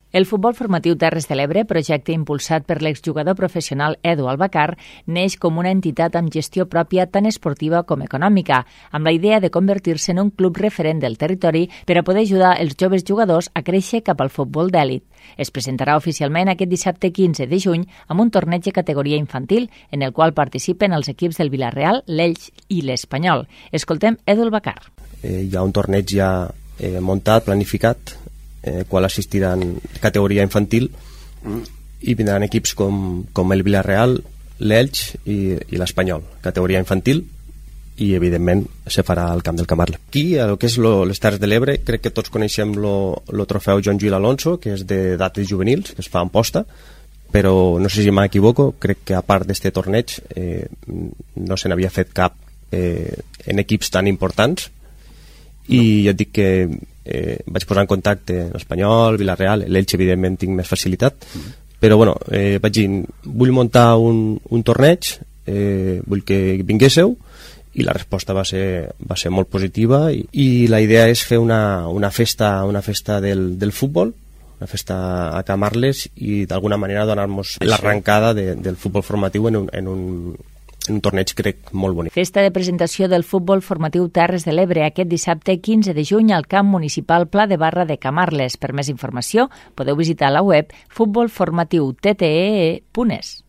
El futbol formatiu Terres de l'Ebre, projecte impulsat per l'exjugador professional Edu Albacar, neix com una entitat amb gestió pròpia tant esportiva com econòmica, amb la idea de convertir-se en un club referent del territori per a poder ajudar els joves jugadors a créixer cap al futbol d'èlit. Es presentarà oficialment aquest dissabte 15 de juny amb un torneig de categoria infantil en el qual participen els equips del Vila-real, l'Elx i l'Espanyol. Escoltem Edu Albacar. Hi ha un torneig ja muntat, planificat, qual assistiran categoria infantil i vindran equips com el Vila-real, l'Elx i l'Espanyol, categoria infantil, i evidentment se farà al camp del Camarles. Aquí, el que és les Terres de l'Ebre, crec que tots coneixem el trofeu Joan Gil Alonso, que és de dates juvenils, que es fa a Amposta, però no sé si m'equivoco, crec que a part d'este torneig no se n'havia fet cap en equips tan importants, i ja et dic que vaig posar en contacte l'Espanyol, Vila-real, l'Elx evidentment tinc més facilitat, però bueno, vaig dir, vull muntar un torneig, vull que vinguéssiu, i la resposta va ser molt positiva, i la idea és fer una festa del futbol, una festa a Camarles, i d'alguna manera donar-nos l'arrencada del futbol formatiu en un torneig, crec, molt bonic. Festa de presentació del futbol formatiu Terres de l'Ebre aquest dissabte 15 de juny al camp municipal Pla de Barra de Camarles. Per més informació podeu visitar la web futbolformatiu.tte.es.